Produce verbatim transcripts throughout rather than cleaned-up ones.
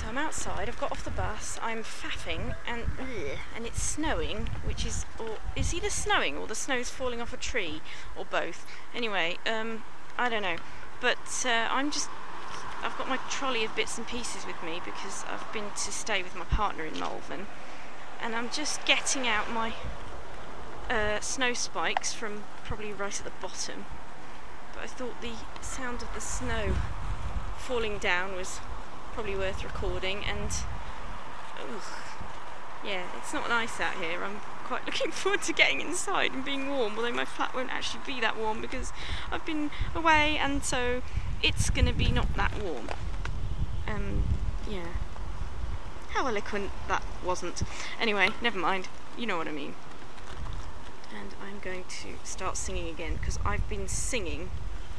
So I'm outside, I've got off the bus, I'm faffing, and ugh, and it's snowing, which is, or is either snowing or the snow's falling off a tree, or both. Anyway, um, I don't know. But uh, I'm just, I've got my trolley of bits and pieces with me because I've been to stay with my partner in Malvern, and I'm just getting out my uh, snow spikes from probably right at the bottom. But I thought the sound of the snow falling down was probably worth recording, and ugh, yeah, it's not nice out here. I'm quite looking forward to getting inside and being warm, although my flat won't actually be that warm because I've been away, and so it's going to be not that warm. Um, yeah. How eloquent that wasn't. Anyway, never mind. You know what I mean. And I'm going to start singing again because I've been singing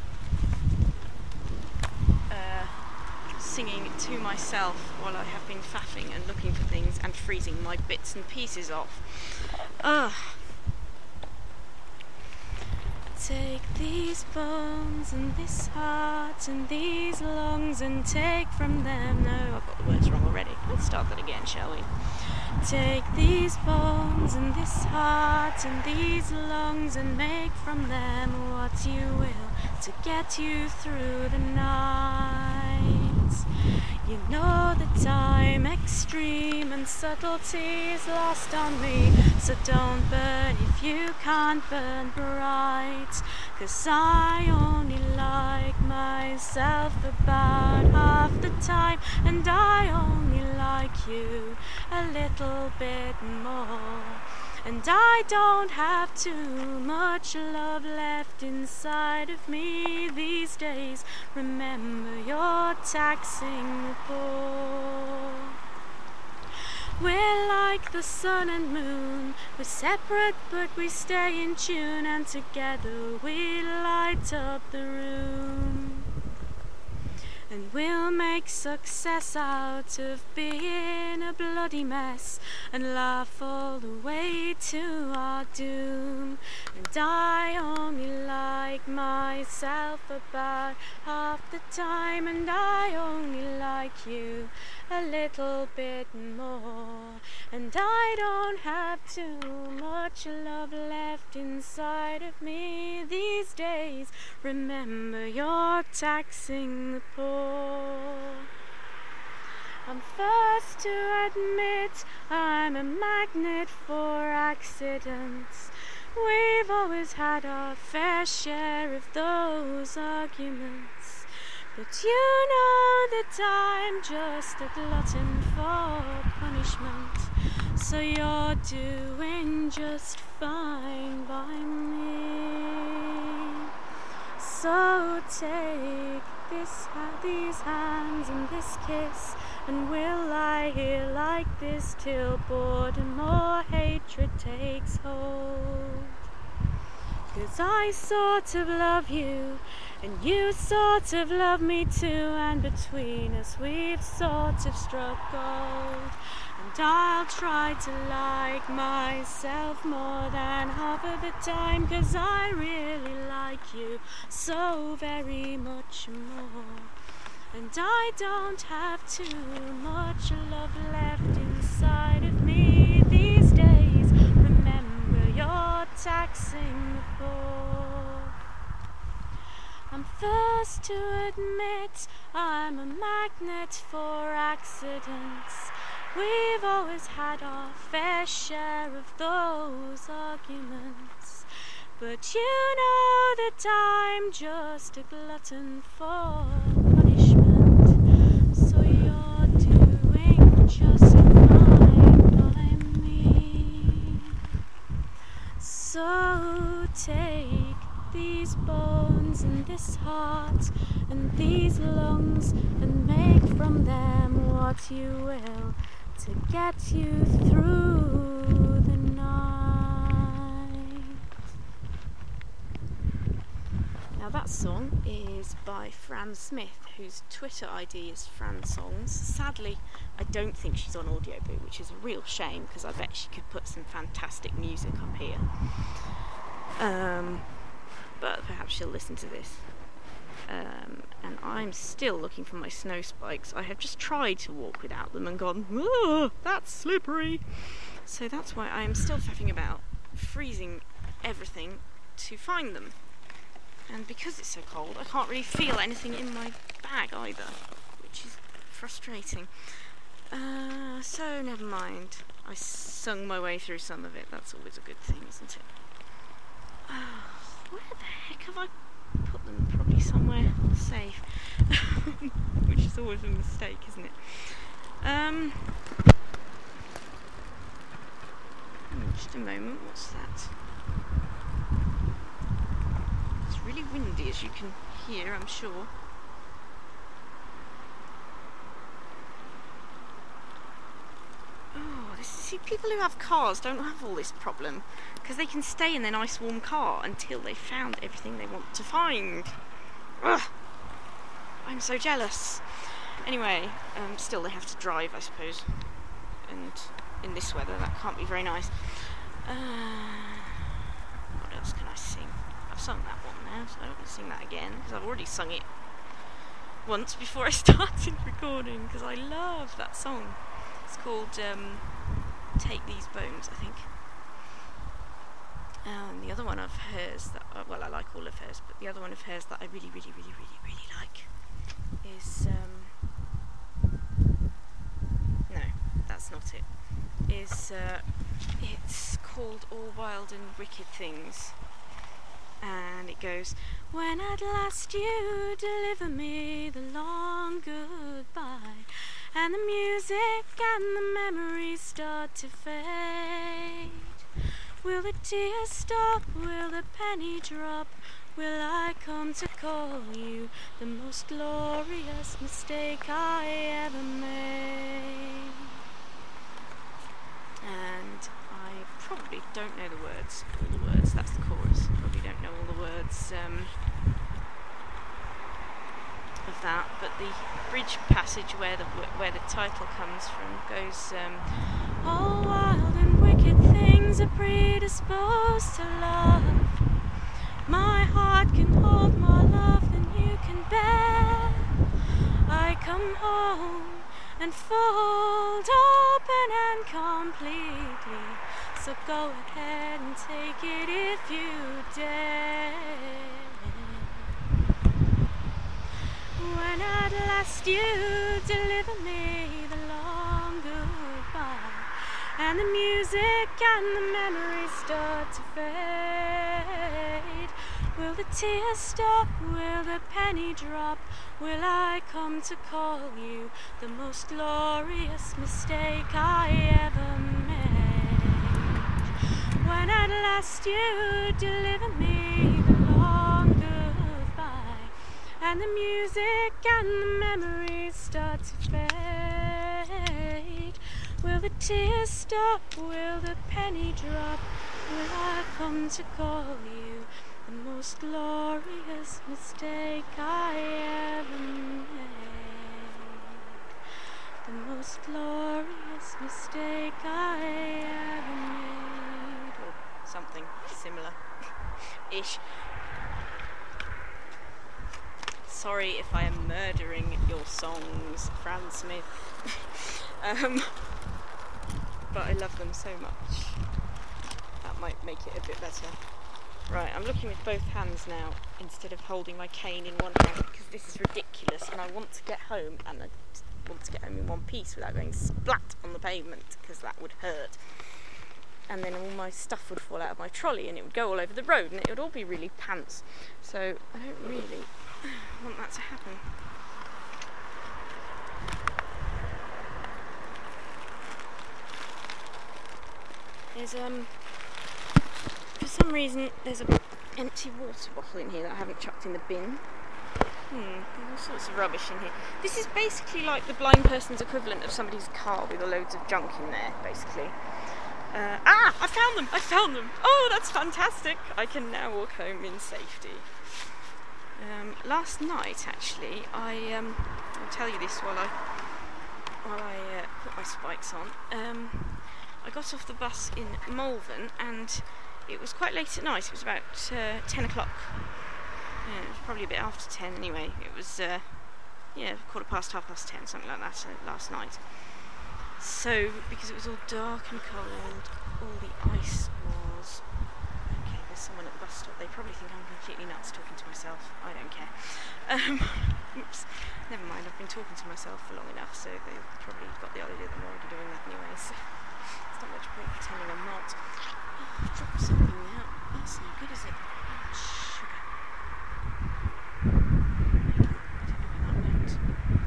uh, singing to myself while I have been faffing and looking for things and freezing my bits and pieces off. Ugh. Take these bones and this heart and these lungs and take from them. No, I've got the words wrong already. Let's start that again, shall we? Take these bones and this heart and these lungs and make from them what you will to get you through the night. You know the time extreme and subtlety is lost on me, so don't burn if you can't burn bright, 'cause I only like myself about half the time, and I only like you a little bit more. And I don't have too much love left inside of me these days. Remember, you're taxing the poor. We're like the sun and moon. We're separate but we stay in tune, and together we light up the room. And we'll make success out of being a bloody mess, and laugh all the way to our doom. And I only like myself about half the time, and I only like you a little bit more. And I don't have too much love left inside of me these days. Remember, you're taxing the poor. I'm first to admit I'm a magnet for accidents. We've always had our fair share of those arguments. But you know that I'm just a glutton for punishment, so you're doing just fine by me. So take this, these hands and this kiss, and we'll lie here like this till boredom or hatred takes hold. 'Cause I sort of love you, and you sort of love me too, and between us we've sort of struck gold. And I'll try to like myself more than half of the time, 'cause I really like you so very much more. And I don't have too much love left inside of me these days. Remember, you're taxing the poor. I'm first to admit I'm a magnet for accidents. We've always had our fair share of those arguments. But you know that I'm just a glutton for punishment, so you're doing just fine by me. So take these bones and this heart and these lungs and make from them what you will to get you through the night. Now that song is by Fran Smith, whose Twitter I D is Fran Songs. Sadly, I don't think she's on Audioboom, which is a real shame because I bet she could put some fantastic music up here. Um, but perhaps she'll listen to this. Um, and I'm still looking for my snow spikes. I have just tried to walk without them and gone, oh, that's slippery. So that's why I am still faffing about, freezing everything to find them. And because it's so cold, I can't really feel anything in my bag either, which is frustrating. Uh, so never mind. I sung my way through some of it. That's always a good thing, isn't it? Oh, where the heck have I put them? Probably somewhere safe. Which is always a mistake, isn't it? Um, just a moment, what's that? It's really windy, as you can hear, I'm sure. Oh, this, see, people who have cars don't have all this problem, because they can stay in their nice warm car until they've found everything they want to find. Ugh, I'm so jealous. Anyway, um, still they have to drive, I suppose, and in this weather that can't be very nice. Uh, what else can I sing? I've sung that one now, so I don't want to sing that again, because I've already sung it once before I started recording, because I love that song. It's called um, Take These Bones, I think. Uh, and the other one of hers, that uh, well, I like all of hers, but the other one of hers that I really, really, really, really, really like is, um, no, that's not it, is, uh, it's called All Wild and Wicked Things. And it goes, when at last you deliver me the long goodbye, and the music and the memories start to fade, will the tears stop, will the penny drop, will I come to call you the most glorious mistake I ever made? And I probably don't know the words, all the words, that's the chorus, probably don't know all the words um, of that, but the bridge passage where the where the title comes from goes, um, all wild and wicked things are predisposed to love, my heart can hold more love than you can bear, I come home and fold open and completely, so go ahead and take it if you dare. When at last you deliver me the long goodbye, and the music and the memories start to fade, will the tears stop, will the penny drop, will I come to call you the most glorious mistake I ever made? When at last you deliver me the long goodbye, and the music and the memories start to fade, will the tears stop, will the penny drop, will I come to call you the most glorious mistake I ever made, the most glorious mistake I ever made, or something similar ish. Sorry if I am murdering your songs, Fran Smith. um, but I love them so much. That might make it a bit better. Right, I'm looking with both hands now instead of holding my cane in one hand, because this is ridiculous and I want to get home, and I want to get home in one piece without going splat on the pavement, because that would hurt. And then all my stuff would fall out of my trolley and it would go all over the road and it would all be really pants. So I don't really want that to happen. There's um for some reason there's an empty water bottle in here that I haven't chucked in the bin. Hmm, there's all sorts of rubbish in here. This is basically like the blind person's equivalent of somebody's car with loads of junk in there, basically. Uh, ah! I found them! I found them! Oh, that's fantastic! I can now walk home in safety. Um, last night, actually, I um, I'll tell you this while I while I uh, put my spikes on. Um, I got off the bus in Malvern, and it was quite late at night. It was about uh, ten o'clock, Yeah, it was probably a bit after ten anyway. It was, uh, yeah, quarter past, half past ten, something like that uh, last night. So, because it was all dark and cold, all the ice was... Okay, there's someone at the bus stop. They probably think I'm completely nuts talking to myself. I don't care. Um, oops. Never mind, I've been talking to myself for long enough, so they've probably got the idea that I'm already doing that anyway, so it's not much point pretending I'm not. Oh, I've dropped something now. That's no good, is it? Oh, sugar. Hang on, I don't know where that went.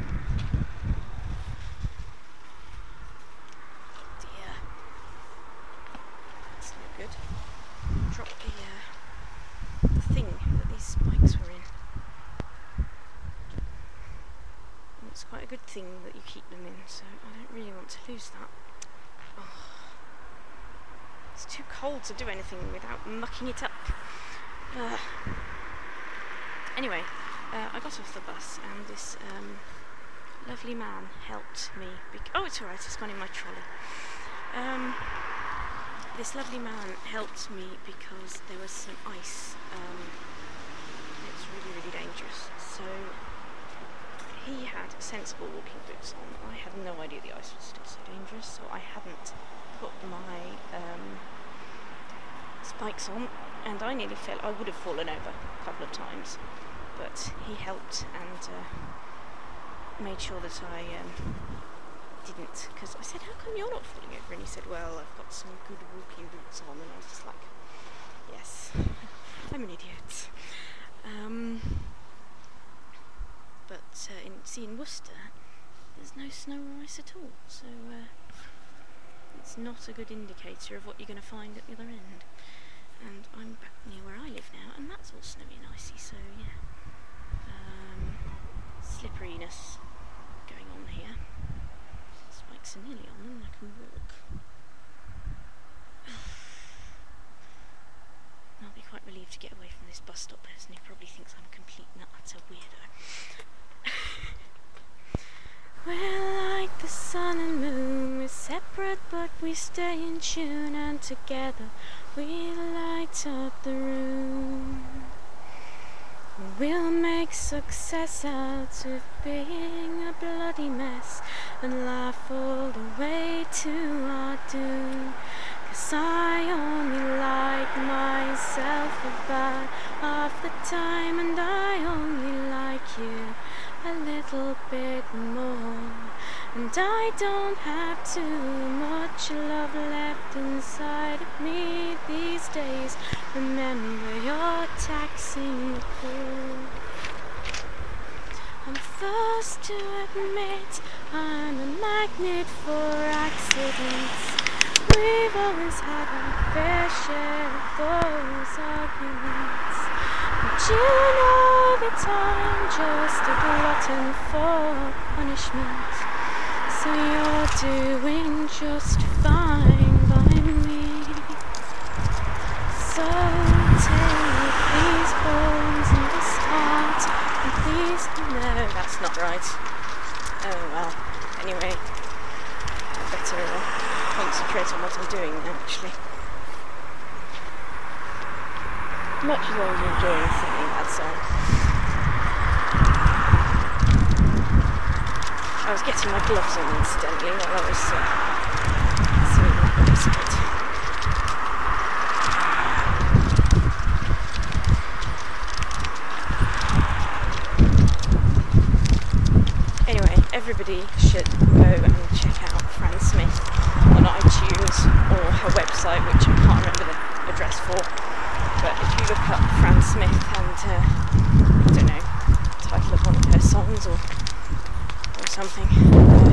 Oh dear. That's no good. Drop the, uh, the thing that these spikes were in. It's quite a good thing that you keep them in, so I don't really want to lose that. Oh. It's too cold to do anything without mucking it up. Uh. Anyway, uh, I got off the bus and this um, lovely man helped me. Bec oh, it's alright, it's gone in my trolley. Um, this lovely man helped me because there was some ice. Um, it was really, really dangerous. So he had sensible walking boots on. I had no idea the ice was still so dangerous, so I hadn't put my um, spikes on, and I nearly fell. I would have fallen over a couple of times, but he helped and uh, made sure that I um, didn't, because I said, how come you're not falling over? And he said, well, I've got some good walking boots on, and I was just like, yes, I'm an idiot. Um, But uh, in, see, in Worcester, there's no snow or ice at all, so uh, it's not a good indicator of what you're going to find at the other end. And I'm back near where I live now, and that's all snowy and icy, so yeah. Um, slipperiness going on here. Spikes are nearly on, and I can walk. I'll be quite relieved to get away from this bus stop person who probably thinks I'm a complete nut, utter weirdo. We're like the sun and moon, we're separate but we stay in tune, and together we light up the room. We'll make success out of being a bloody mess and laugh all the way to our doom. 'Cause I only like myself about half the time, and I only like you a little bit more. And I don't have too much love left inside of me these days. Remember, you're taxing the pool. I'm first to admit I'm a magnet for accidents. We've always had our fair share of those arguments, but you know that I'm just a glutton for punishment, so you're doing just fine by me. So take these bones and this heart and please... No, that's not right. Oh well, anyway, I better... Uh, concentrate on what I'm doing now, actually. Much as I was enjoying singing that song, I was getting my gloves on incidentally while I was uh, singing that episode. Anyway, everybody should go and check out Fran Smith on iTunes or her website, which I can't remember the address for, but if you look up Fran Smith and uh, I don't know, title of one of her songs or or something, uh,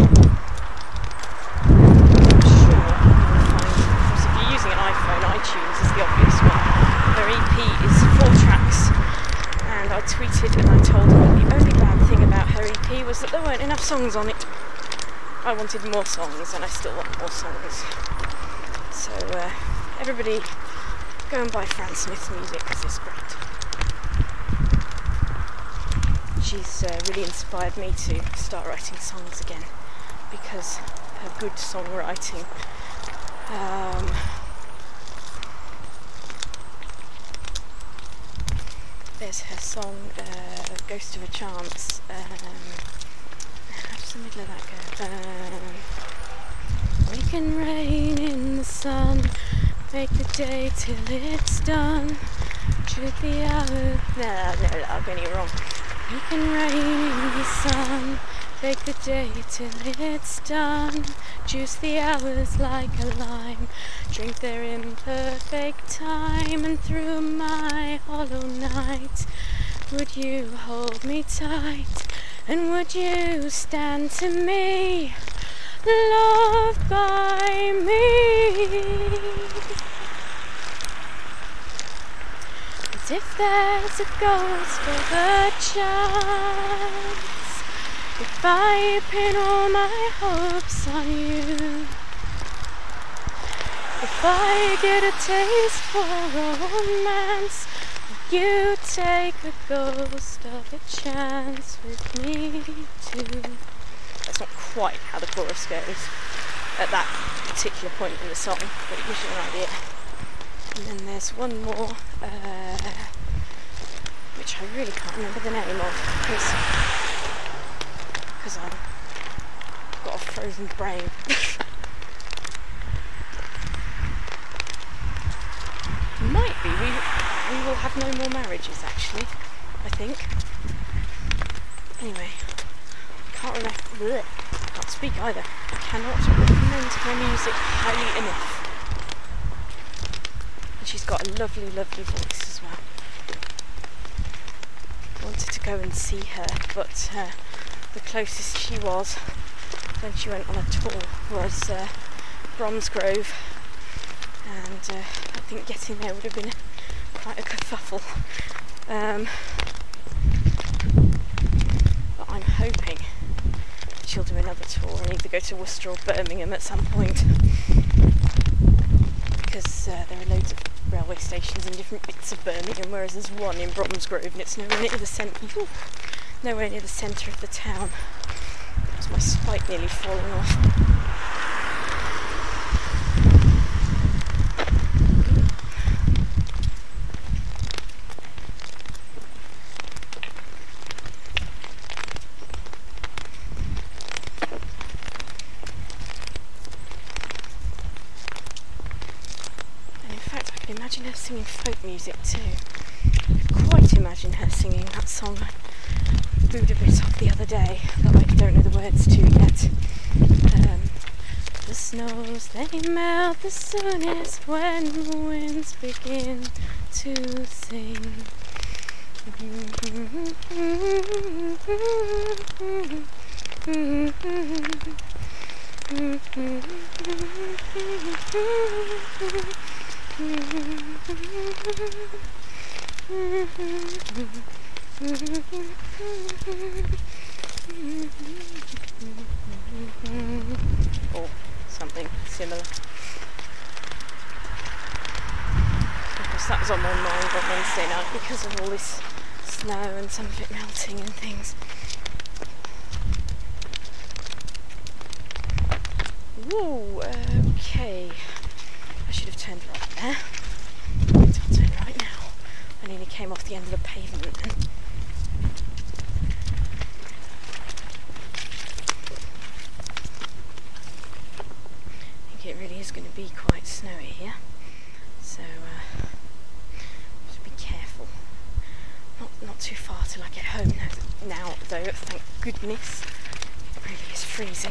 I'm sure you'll find, because if you're using an iPhone, iTunes is the obvious one. Her E P is four tracks, and I tweeted and I told her the only bad thing about her E P was that there weren't enough songs on it. I wanted more songs, and I still want more songs. So uh, everybody go and buy Fran Smith's music, because it's great. She's uh, really inspired me to start writing songs again, because her good songwriting um, there's her song, uh, Ghost of a Chance. Um, how does the middle of that go? Um, we can rain in the sun, make the day till it's done. Choose the hour. No, no, I'm getting it wrong. We can rain in the sun, take the day till it's done. Juice the hours like a lime, drink their imperfect time. And through my hollow night, would you hold me tight? And would you stand to me, loved by me? And if there's a ghost of a chance, if I pin all my hopes on you, if I get a taste for romance, will you take a ghost of a chance with me too? That's not quite how the chorus goes at that particular point in the song, but it gives you an idea. And then there's one more, uh, which I really can't remember the name of, because because I've got a frozen brain. Might be. We, we will have no more marriages, actually, I think. Anyway, can't remember. Bleh, can't speak either. I cannot recommend my music highly enough. And she's got a lovely, lovely voice as well. I wanted to go and see her, but uh, the closest she was when she went on a tour was uh, Bromsgrove, and uh, I think getting there would have been quite a kerfuffle. Um, but I'm hoping she'll do another tour and either go to Worcester or Birmingham at some point, because uh, there are loads of railway stations in different bits of Birmingham, whereas there's one in Bromsgrove and it's nowhere near the centre. Nowhere near the centre of the town. That was my spike nearly falling off. And in fact, I can imagine her singing folk music too. I could quite imagine her singing that song I booed a bit off the other day that I don't know the words to yet. Um, the snows, they melt the soonest when the winds begin to sing. Or something similar. Of course, that was on my mind on Wednesday night because of all this snow and some of it melting and things. Whoa, okay. I should have turned right there. Right, I'll turn right now. I nearly came off the end of the pavement then. I think it really is going to be quite snowy here, so uh, just be careful. Not not too far till I get home now, now though, thank goodness. It really is freezing.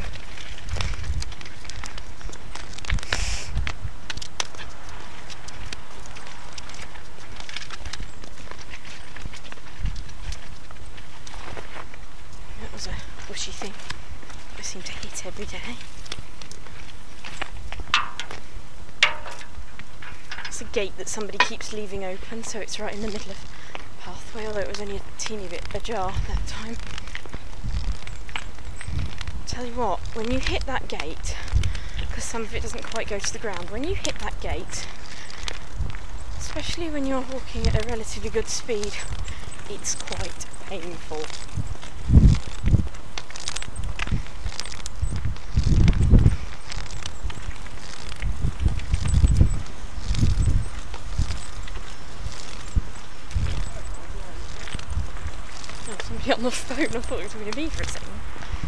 That was a bushy thing I seem to hit every day. It's a gate that somebody keeps leaving open, so it's right in the middle of the pathway, although it was only a teeny bit ajar that time. Tell you what, when you hit that gate, because some of it doesn't quite go to the ground, when you hit that gate, especially when you're walking at a relatively good speed, it's quite painful. somebody on the phone. I thought it was going to be me for a second.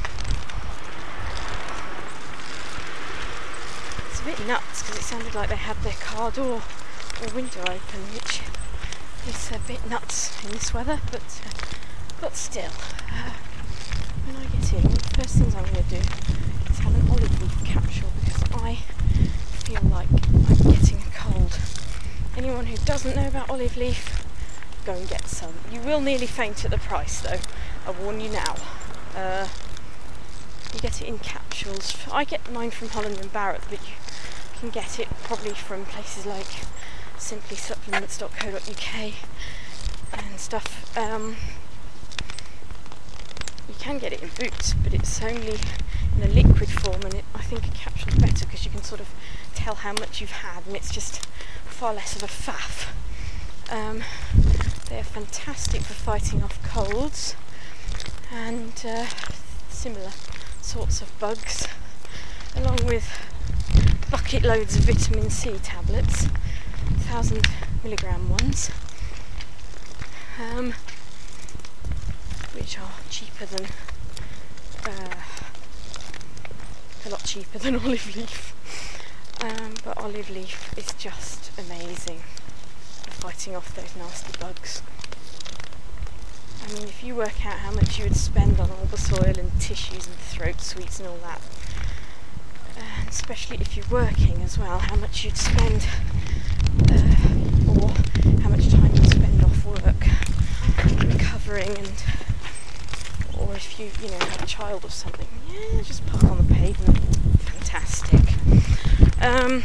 It's a bit nuts because it sounded like they had their car door or window open, which is a bit nuts in this weather, but uh, but still, uh, when I get in, one of the first things I'm going to do is have an olive leaf capsule because I feel like I'm getting a cold. Anyone who doesn't know about olive leaf, go and get some. You will nearly faint at the price though, I warn you now. Uh, you get it in capsules. I get mine from Holland and Barrett, but you can get it probably from places like simply supplements dot co dot U K and stuff. Um, you can get it in Boots, but it's only in a liquid form, and it, I think a capsule's better because you can sort of tell how much you've had, and it's just far less of a faff. Um, they're fantastic for fighting off colds and uh, similar sorts of bugs, along with bucket loads of vitamin C tablets, thousand milligram ones, um, which are cheaper than uh, a lot cheaper than olive leaf. Um, but olive leaf is just amazing for fighting off those nasty bugs. I mean, if you work out how much you would spend on albus oil and tissues and throat sweets and all that, and especially if you're working as well, how much you'd spend, uh, or how much time you'd spend off work recovering, and or if you, you know, have a child or something, yeah, just park on the pavement. Fantastic. Um,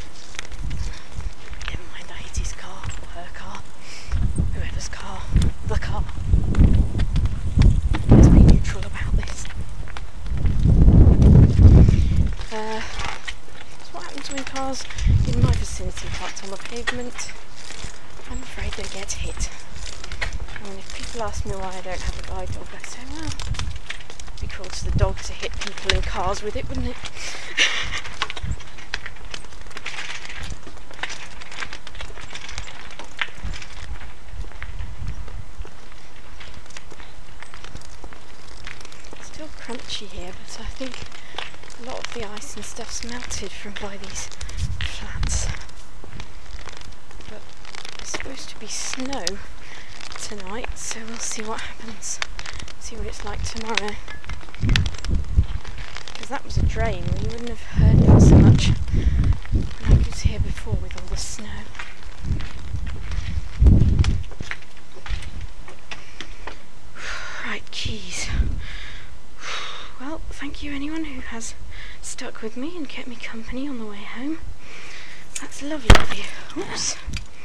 never mind, I hit his car, or her car, whoever's car, the car. Let's be neutral about this. Uh, so what happens when cars in my vicinity parked on the pavement? I'm afraid they get hit. I mean, if people ask me why I don't have a guide dog, I say, well, it'd be cruel to the dog to hit people in cars with it, wouldn't it? Still crunchy here, but I think a lot of the ice and stuff's melted from by these flats. But there's supposed to be snow tonight, so we'll see what happens. See what it's like tomorrow. Because that was a drain, you wouldn't have heard that so much when I was here before with all the snow. Right, keys. Well, thank you anyone who has stuck with me and kept me company on the way home. That's lovely of you. Oops.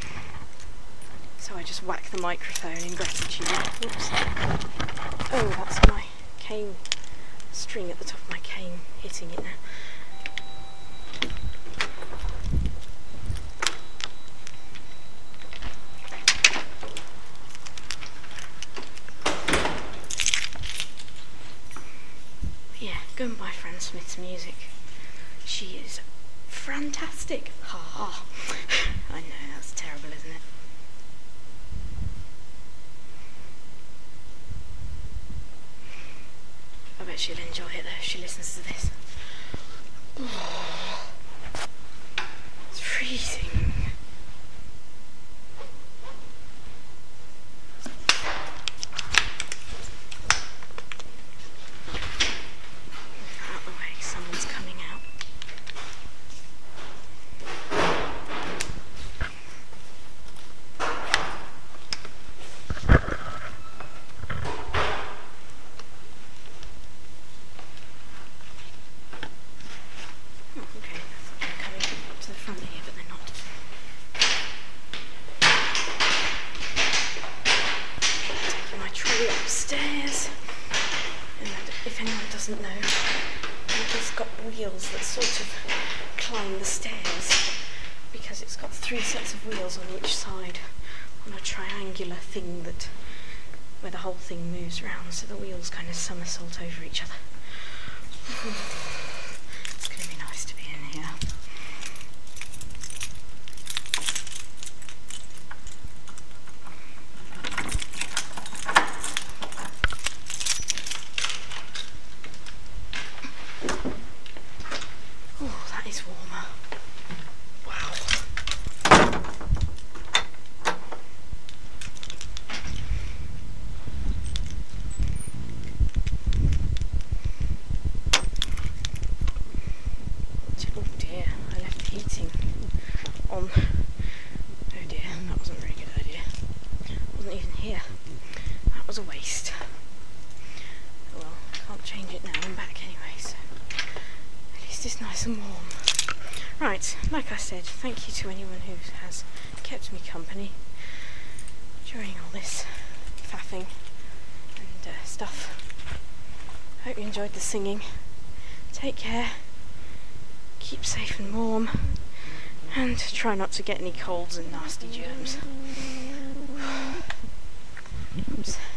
So I just whack the microphone in gratitude. Oops. Oh, that's my cane string at the top of my cane hitting it now. Yeah, go and buy Fran Smith's music. She is fantastic. Ha ha. I know, that's terrible, isn't it? I bet she'll enjoy it though if she listens to this. Oh, it's freezing. Out the way, someone's coming out. Upstairs, and if anyone doesn't know, it's got wheels that sort of climb the stairs because it's got three sets of wheels on each side on a triangular thing that where the whole thing moves around, so the wheels kind of somersault over each other. It's going to be nice to be in here. That is warmer. Wow. Oh dear, I left the heating on. Oh dear, that wasn't a very good idea. It wasn't even here. That was a waste. Oh well, can't change it now, I'm back anyway, so at least it's nice and warm. Right, like I said, thank you to anyone who has kept me company during all this faffing and uh, stuff. Hope you enjoyed the singing. Take care, keep safe and warm, and try not to get any colds and nasty germs. Oops.